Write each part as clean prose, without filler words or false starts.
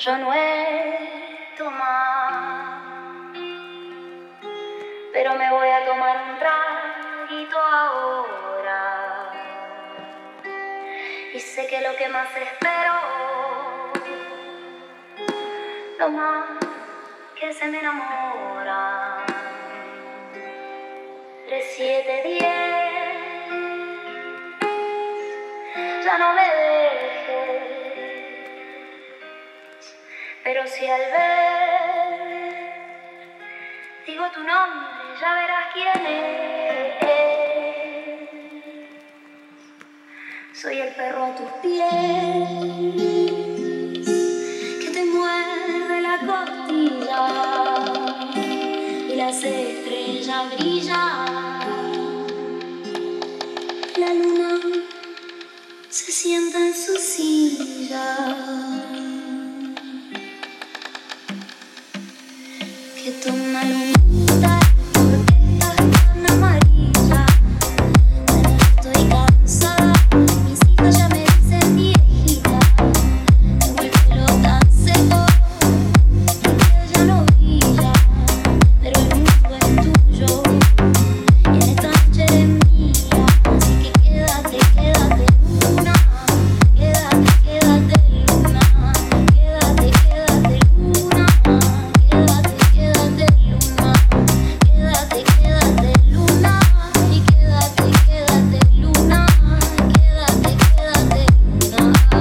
Yo no he tomado, pero me voy a tomar un traguito ahora. Y sé que lo que más espero, lo más que se me enamora. 3, 7, 10, ya no me dejes. Pero si al ver digo tu nombre, ya verás quién es. Soy el perro a tus pies, que te muerde la costilla y las estrellas brillan. La luna se sienta en su silla. Que toma lunita, porque estás tan amarilla. Estoy cansada, mis hijos ya me dicen viejita. Tengo el pelo tan seco, mi piel ya no brilla. Pero el mundo es tuyo y en esta noche eres mía. Así que quédate, quédate luna. Quédate, quédate luna. Quédate, quédate luna. Quédate, quédate luna. Quédate, quédate luna. Y quédate, quédate luna. Quédate, quédate luna.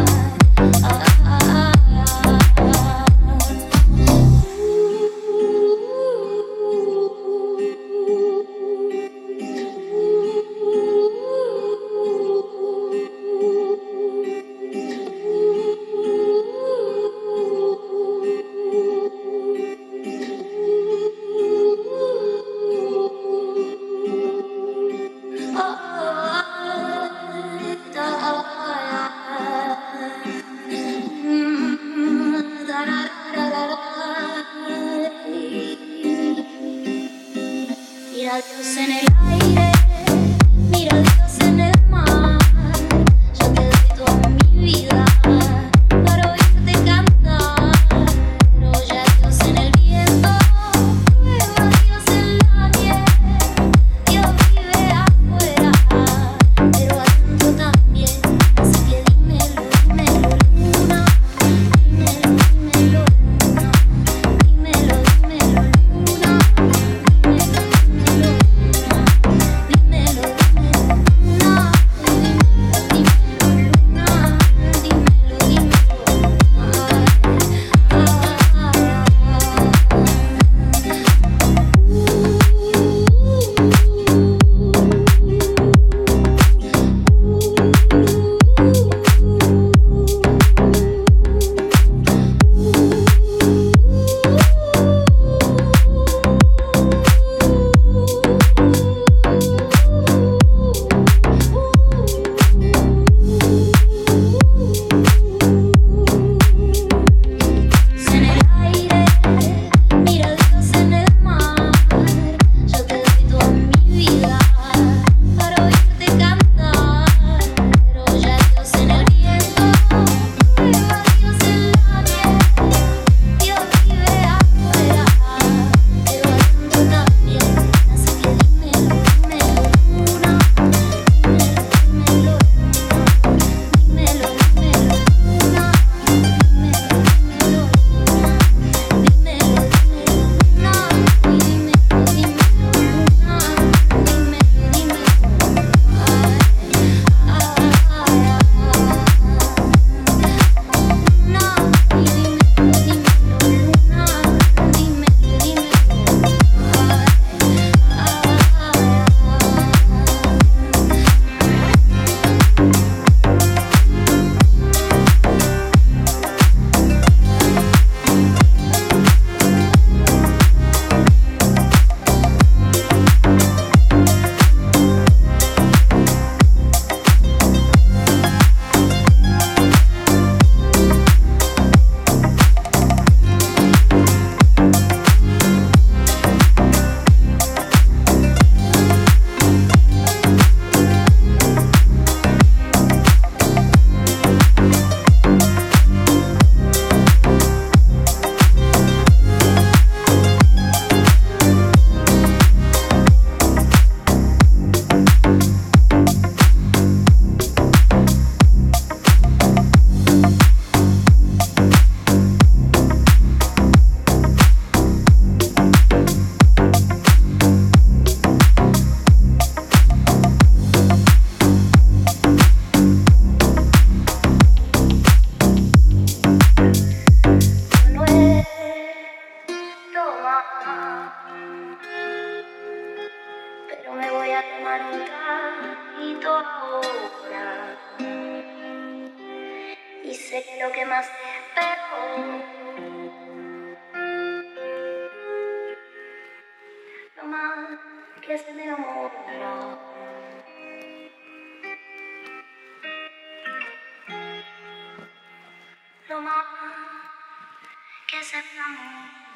Mira a Dios en el aire, mira a Dios en el mar. Yo te doy toda mi vida para oírte cantar. Pero ya Dios en el viento, luego a Dios en la miel. Dios vive afuera, pero adentro también. Así que dímelo, dímelo luna. Dímelo, dímelo luna. Dímelo, dímelo luna. Dímelo, dímelo luna. que es el amor.